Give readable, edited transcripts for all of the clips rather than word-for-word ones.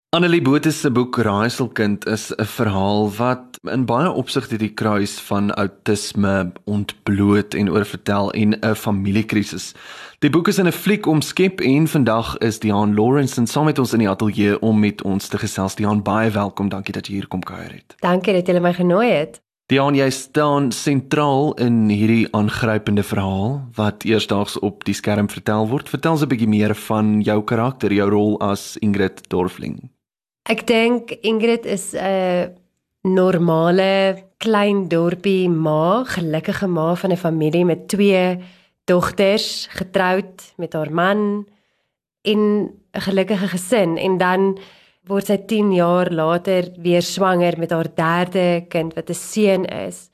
Annelie Botha se boek Raaiselkind is 'n verhaal wat in baie opsigte die kruis van outisme ontbloot en oorvertel en 'n familiekrisis. Die boek is in 'n fliek omskep en vandag is Diaan Lawrence saam met ons in die ateljee om met ons te gesels. Diaan, baie welkom. Dankie dat jy hier kom kuier het. Dankie dat jy my genooi het. Diaan, jy staan sentraal in hierdie aangrypende verhaal wat eersdaags op die skerm vertel word. Vertel ons 'n bietjie meer van jou karakter, jou rol as Ingrid Dorfling. Ek dink Ingrid is 'n normale klein dorpie ma, gelukkige ma van 'n familie met 2 dogters, getroud met haar man en 'n gelukkige gesin, en dan word sy 10 jaar later weer swanger met haar 3de kind wat 'n seun is.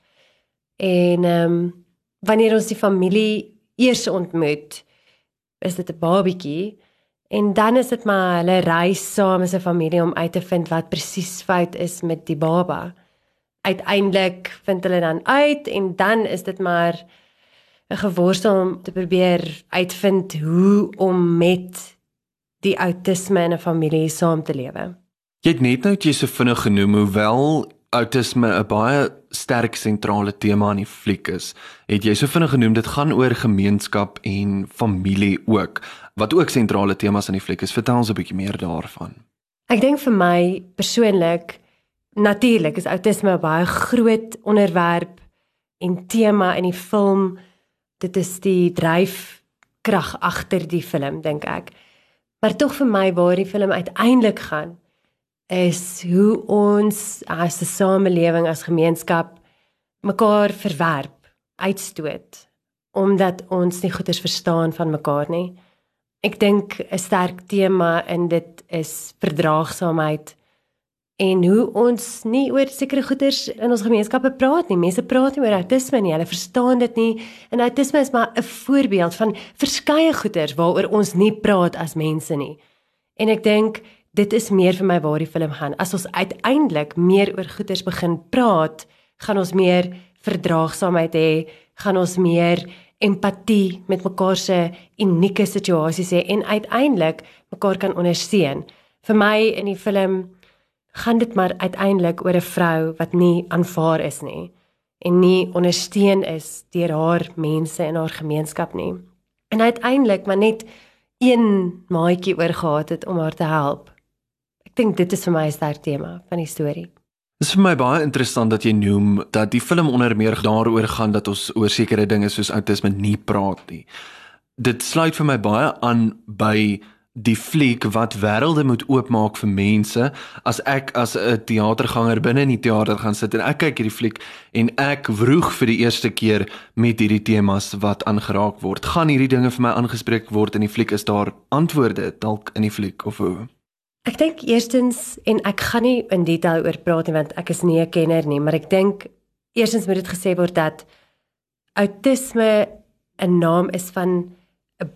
En wanneer ons die familie eers ontmoet, is dit 'n babietjie. En dan is dit maar hulle reis saam as 'n familie om uit te vind wat presies fout is met die baba. Uiteindelik vind hulle dan uit en dan is dit maar 'n geworstel om te probeer uitvind hoe om met die outisme in 'n familie saam te lewe. Jy het net nou jy so vinnig genoem, hoewel outisme 'n baie sterk sentrale tema in die fliek is, het jy so vinnig genoem, dit gaan oor gemeenskap en familie ook, wat ook sentrale temas in die fliek is. Vertel ons 'n bietjie meer daarvan. Ek dink vir my persoonlik, natuurlik is outisme 'n baie groot onderwerp en tema in die film. Dit is die dryfkrag agter die film, dink ek. Maar tog vir my waar die film uiteindelik gaan, is hoe ons as 'n samelewing, as gemeenskap mekaar verwerp, uitstoot, omdat ons nie goeders verstaan van mekaar nie. Ek dink 'n sterk tema in dit is verdraagsaamheid en hoe ons nie oor sekere goeders in ons gemeenskappe praat nie. Mense praat nie oor outisme nie, hulle verstaan dit nie, en outisme is maar 'n voorbeeld van verskeie goeders waaroor ons nie praat as mense nie. En ek dink dit is meer vir my waar die film gaan. As ons uiteindelik meer oor goeders begin praat, gaan ons meer verdraagsaamheid hê, gaan ons meer empatie met mekaar se unieke situasies hê en uiteindelik mekaar kan ondersteun. Vir my in die film gaan dit maar uiteindelik oor 'n vrou wat nie aanvaar is nie en nie ondersteun is deur haar mense in haar gemeenskap nie. En uiteindelik maar net een maatjie oorgehad het om haar te help. Ek dink dit is vir my 'n sterk tema van die storie. Dit is vir my baie interessant dat jy noem dat die film onder meer daaroor gaan dat ons oor sekere dinge soos outisme nie praat nie. Dit sluit vir my baie aan by die fliek wat wêrelde moet oopmaak vir mense. As ek as 'n teaterganger binne in die teater gaan sit en ek kyk hierdie fliek en ek vroeg vir die eerste keer met hierdie temas wat aangeraak word, gaan hierdie dinge vir my aangespreek word in die fliek? Is daar antwoorde dalk in die fliek of hoe? Ek dink eerstens, en ek gaan nie in detail oor praat nie want ek is nie 'n kenner nie, maar ek dink eerstens moet dit gesê word dat outisme 'n naam is van 'n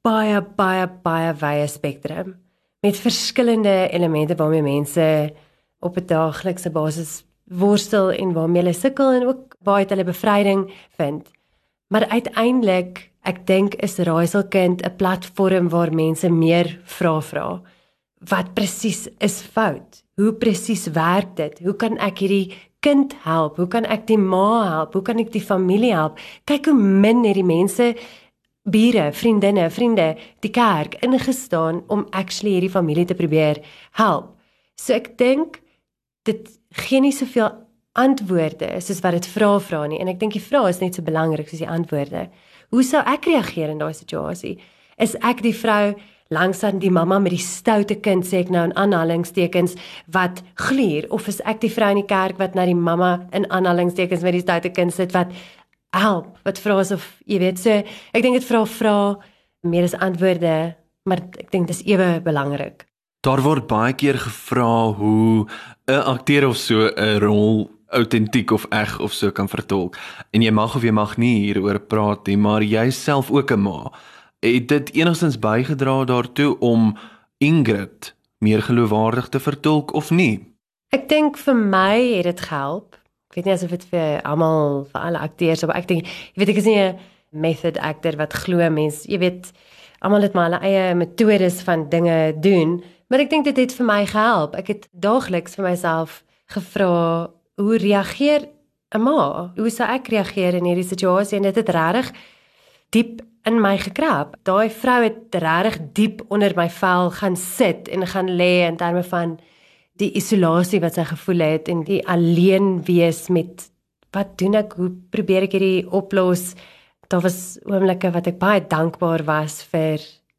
baie wye spektrum met verskillende elemente waarmee mense op 'n daaglikse basis worstel en waarmee hulle sukkel en ook waar het hulle bevryding vind. Maar uiteindelik, ek dink is Raaiselkind 'n platform waar mense meer vra. Wat presies is fout? Hoe presies werk dit? Hoe kan ek hierdie kind help? Hoe kan ek die ma help? Hoe kan ek die familie help? Kyk hoe min het die mense, bure, vriende, die kerk ingestaan om actually hierdie familie te probeer help. So ek dink dit gee nie soveel antwoorde soos wat dit vra nie, en ek dink die vrae is net so belangrik soos die antwoorde. Hoe sou ek reageer in daai situasie? Is ek die vrou langs aan die mamma met die stoute kind, sê ek nou in aanhalingstekens, wat gluur, of is ek die vrou in die kerk wat na die mamma in aanhalingstekens met die stoute kind sit wat help, wat vra asof, jy weet, so ek dink dit vra meer as antwoorde, maar ek dink dis ewe belangrik. Daar word baie keer gevra hoe 'n akteur of so 'n rol autentiek of eg of so kan vertolk. En jy mag of jy mag nie hieroor praat nie, maar jy self ook 'n ma. Het dit enigstens bygedra daartoe om Ingrid meer geloofwaardig te vertolk of nie? Ek dink vir my het dit gehelp. Ek weet nie asof dit vir almal, vir alle akteurs, maar ek dink, jy weet, ek is nie 'n method actor wat glo mens, jy weet, almal het maar hulle eie metodes van dinge doen, Maar ek dink dit het vir my gehelp. Ek het daagliks vir myself gevra, hoe reageer 'n ma? Hoe sou ek reageer in hierdie situasie? En dit het regtig diep in my gekrap. Daai vrou het regtig diep onder my vel gaan sit en gaan lê in terme van die isolasie wat sy gevoel het en die alleen wees met wat doen ek, hoe probeer ek hierdie oplos? Daar was oomblikke wat ek baie dankbaar was vir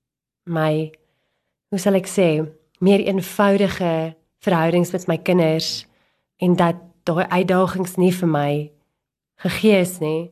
my, hoe sal ek sê, meer eenvoudige verhoudings met my kinders en dat daai uitdagings nie vir my gegee is nie.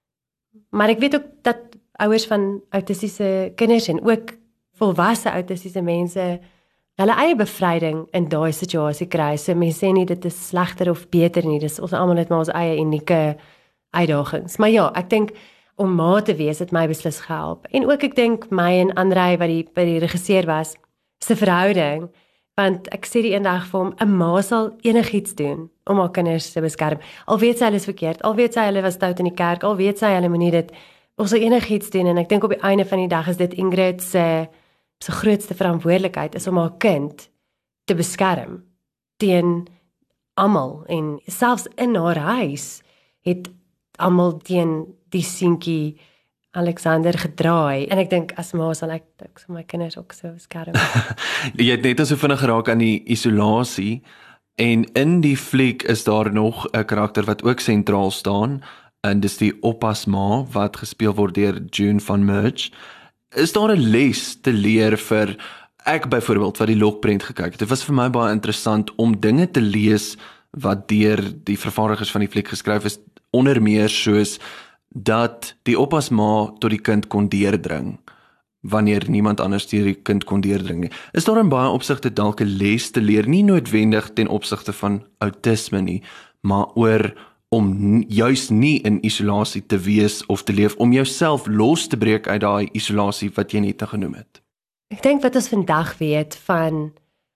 Maar ek weet ook dat ouers van autistiese kinders en ook volwasse autistiese mense hulle eie bevryding in daai situasie kry. So mense sê nie dit is slegter of beter nie, dis ons almal het maar ons eie unieke uitdagings. Maar ja, ek dink om ma te wees het my beslis gehelp. En ook ek dink my en Andrei wat by die regisseur was, se verhouding, want ek sê die eendag vir hom, 'n ma sal enigiets doen om haar kinders te beskerm. Al weet sy hulle is verkeerd, al weet sy hulle was stout in die kerk, al weet sy hulle moenie dit, ons sal enigiets doen en ek dink op die einde van die dag is dit Ingrid se grootste verantwoordelikheid is om haar kind te beskerm teen almal en selfs in haar huis het almal teen die seentjie Alexander gedraai en ek dink as ma sal ek sal my kinders ook so beskerm. Jy het net so vinnig geraak aan die isolasie en in die fliek is daar nog 'n karakter wat ook sentraal staan en dis die oppasma wat gespeel word deur June van Merch. Is daar 'n les te leer vir ek byvoorbeeld wat die Lokprent gekyk het? Dit was vir my baie interessant om dinge te lees wat deur die vervaardigers van die fliek geskryf is, onder meer soos dat die oppasma tot die kind kon deurdring wanneer niemand anders die kind kon deurdring nie. Is daar in baie opsigte dalk 'n les te leer, nie noodwendig ten opsigte van autisme nie, maar oor om juis nie in isolasie te wees of te leef, om jouself los te breek uit daai isolasie wat jy net genoem het. Ek dink wat ons vandag weet van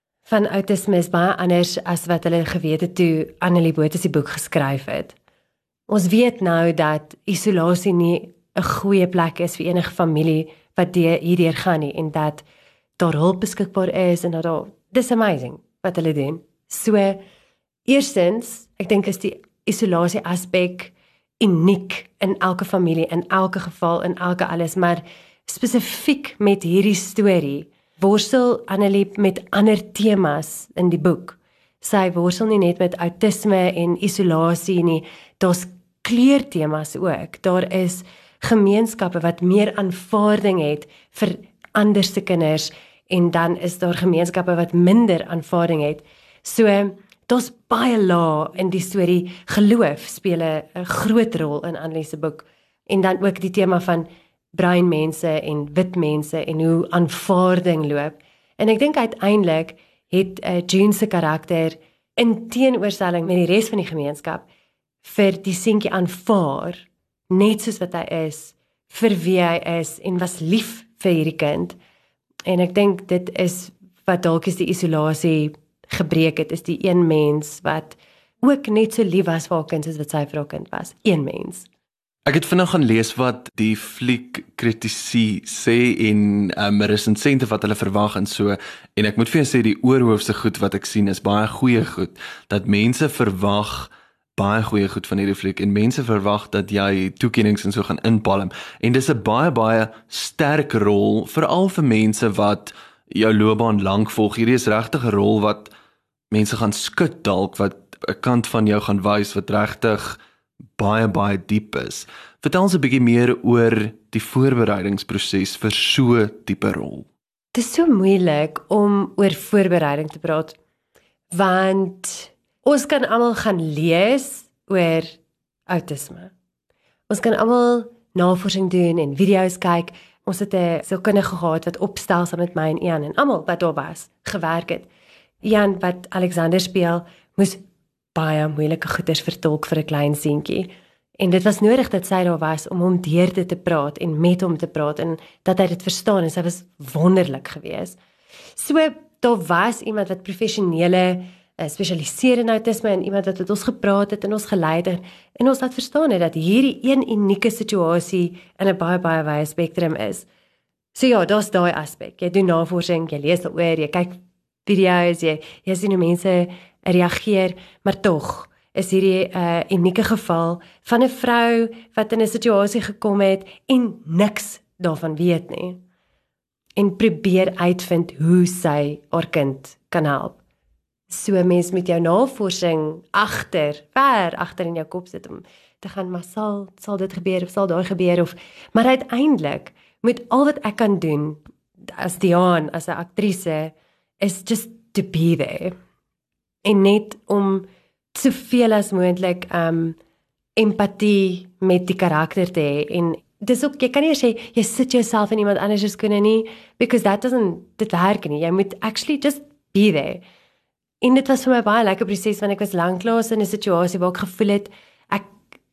autisme is baie anders as wat hulle geweet het toe Annelie Botha se boek geskryf het. Ons weet nou dat isolasie nie 'n goeie plek is vir enige familie wat hierdeur gaan nie en dat daar hulp beskikbaar is en dat daar, dis amazing wat hulle doen. So, eerstens, ek dink is die isolasie aspek uniek in elke familie, in elke geval, in elke alles, maar spesifiek met hierdie storie worstel Annelie met ander temas in die boek. Sy worstel nie net met autisme en isolasie nie, daar's kleurtemas ook. Daar is gemeenskappe wat meer aanvaarding het vir anderste kinders en dan is daar gemeenskappe wat minder aanvaarding het. So, daar's baie lae in die storie. Geloof speel 'n groot rol in Annelie se boek en dan ook die tema van bruin mense en wit mense en hoe aanvaarding loop. En ek dink uiteindelik het June se karakter in teenoorstelling met die res van die gemeenskap vir die seentjie aanvaar, net soos wat hy is, vir wie hy is en was lief vir hierdie kind. En ek dink dit is wat dalk is die isolasie gebreek het, is die een mens wat ook net so lief was vir haar kind soos wat sy vir haar kind was. Een mens. Ek het vinnig gaan lees wat die fliek kritici sê en resensente wat hulle verwag en so, en ek moet vir jou sê die oorhoofse goed wat ek sien is baie goeie goed, dat mense verwag baie goeie goed van hierdie fliek en mense verwag dat jy toekennings en so gaan inpalm en dis 'n baie sterk rol, veral vir mense wat jou loopbaan lank volg. Hierdie is regtig 'n rol wat mense gaan skud dalk, wat 'n kant van jou gaan wys wat regtig baie diep is. Vertel ons 'n bietjie meer oor die voorbereidingsproses vir so tipe rol. Dit is so moeilik om oor voorbereiding te praat, want ons kan almal gaan lees oor autisme. Ons kan almal navorsing doen en video's kyk. Ons het 'n sielkundige gehad wat opstel saam met my en Ian en almal wat daar was, gewerk het. Ian wat Alexander speel, moes baie moeilike goeders vertolk vir 'n klein seentjie. En dit was nodig dat sy daar was om hom deur dit te praat en met hom te praat en dat hy dit verstaan en sy was wonderlik geweest. So, daar was iemand wat professionele spesialiseer in autisme en iemand wat met ons gepraat het en ons geleid het en ons laat verstaan het dat hierdie een unieke situasie in 'n baie wye spektrum is. So ja, daar's daai aspek. Jy doen navorsing, jy lees daaroor, jy kyk video's, jy sien hoe mense reageer, maar tog is hierdie 'n unieke geval van 'n vrou wat in 'n situasie gekom het en niks daarvan weet nie. En probeer uitvind hoe sy haar kind kan help. So mens met jou navorsing ver agter in jou kop sit om te gaan, maar sal dit gebeur of sal daai gebeur of maar uiteindelik met al wat ek kan doen as Diaan, as 'n aktrise is just to be there. En net om soveel as moontlik empatie met die karakter te hê en dis ook, jy kan nie sê jy sit jouself in iemand anders se skoene nie, because dit werk nie. Jy moet actually just be there. En dit was vir my baie lekker proses want ek was lanklaas in 'n situasie waar ek gevoel het ek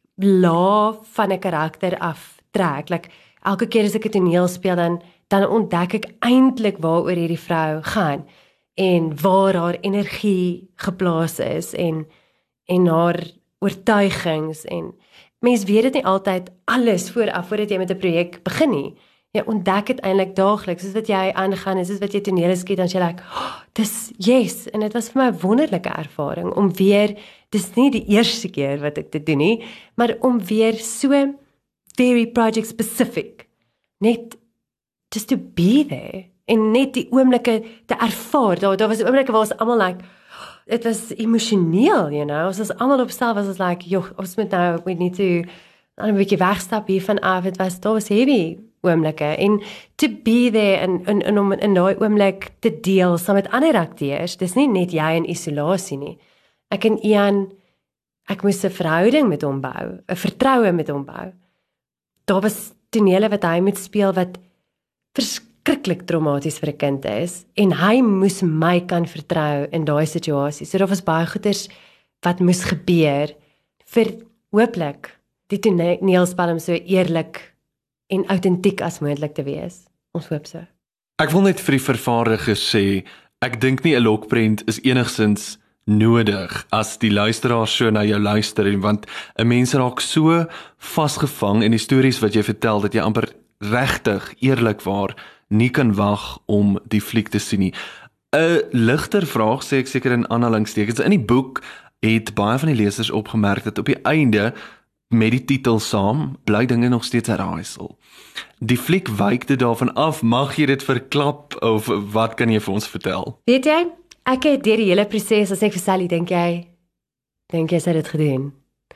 van 'n karakter af trek. Like elke keer as ek 'n toneel speel dan ontdek ek eintlik waaroor hierdie vrou gaan en waar haar energie geplaas is en haar oortuigings en mens weet dit nie altyd alles voordat jy met 'n projek begin nie. Jy ontdek dit eintlik daagliks, soos wat jy aangaan, soos wat jy tonele skiet, dan jy like, dis yes, en dit was vir my 'n wonderlike ervaring om weer, dis nie die eerste keer wat ek dit doen nie, maar om weer so very project specific, net just to be there, en net die oomblikke te ervaar, daar was oomblikke waar ons almal like, dit was emosioneel, ons was almal op stel, was like, ons moet nou, we need to, 'n bietjie wegstap hiervan af, daar was heavy oomblikke, en to be there, en om in daai oomblik te deel, saam met ander akteurs, dis nie net jy in isolasie nie, ek en Ian, ek moes 'n verhouding met hom bou, 'n vertroue met hom bou, daar was tonele wat hy moet speel, wat verskriklik traumaties vir 'n kind is, en hy moes my kan vertrou in daai situasie, so daar was baie goeders wat moes gebeur, vir hooplik die toneelspel om so eerlik en autentiek as moontlik te wees. Ons hoop so. Ek wil net vir die vervaardigers sê, ek dink nie 'n lokprent is enigsins nodig as die luisteraars so na jou luister, want 'n mens raak so vasgevang in die stories wat jy vertel, dat jy amper regtig, eerlikwaar, nie kan wag om die fliek te sien nie. 'n Ligter vraag, sê ek seker in aanhalingstekens, in die boek het baie van die lesers opgemerk dat op die einde met die titel saam, bly dinge nog steeds 'n raaisel. Die fliek wyk dit daarvan af, mag jy dit verklap, of wat kan jy vir ons vertel? Weet jy, ek het deur die hele proses, as ek vir Sally, dink jy sy het dit gedoen?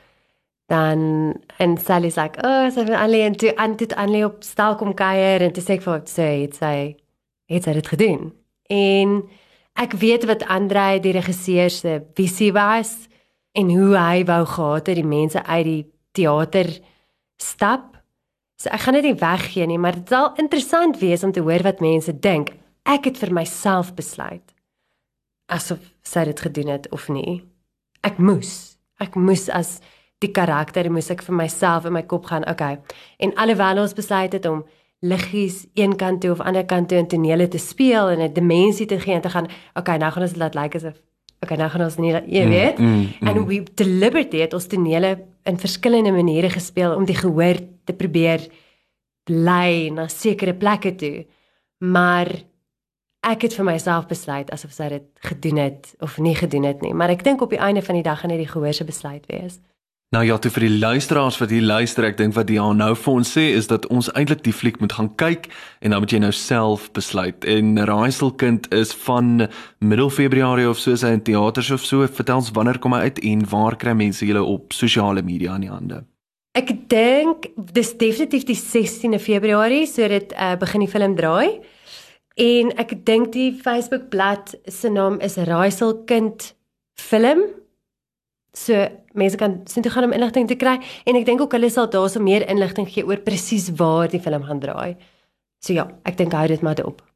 Dan, en Sally's like, sy van Annelie, en toe Annelie op stal kom kuier, en toe sê ek vir haar, het sy dit gedoen? En ek weet wat Andrei, die regisseur, se visie was, en hoe hy wou gehad het die mense uit die teater stap. So ek gaan dit nie weggee nie, maar dit sal interessant wees om te hoor wat mense dink. Ek het vir myself besluit, asof sy dit gedoen het of nie. Ek moes as die karakter, moes ek vir myself in my kop gaan, okay, en alhoewel ons besluit het om liggies een kant toe of ander kant toe in tonele te speel en 'n dimensie te gee en te gaan, okay, nou gaan ons dit laat lyk asof, okay, nou gaan ons nie, jy weet, en we deliberately het ons tonele in verskillende maniere gespeel om die gehoor te probeer lei na sekere plekke toe, maar ek het vir myself besluit asof sy dit gedoen het of nie gedoen het nie, maar ek dink op die einde van die dag gaan dit die gehoor se besluit wees. Nou ja, toe vir die luisteraars wat hier luister, ek dink wat Diaan nou vir ons sê, is dat ons eintlik die fliek moet gaan kyk, en dan moet jy nou self besluit, en Raaiselkind is van middel Februarie of so, is hy in teaters of so, vertel ons wanneer kom hy uit, en waar kry mense julle op sosiale media in die hande? Ek dink, dis definitief die 16de Februarie, so dit begin die film draai, en ek dink die Facebookblad se naam is Raaiselkind Film, so mense kan sien toe gaan om inligting te kry, en ek dink ook hulle sal daar so meer inligting gee oor presies waar die film gaan draai. So ja, ek dink hou dit maar op.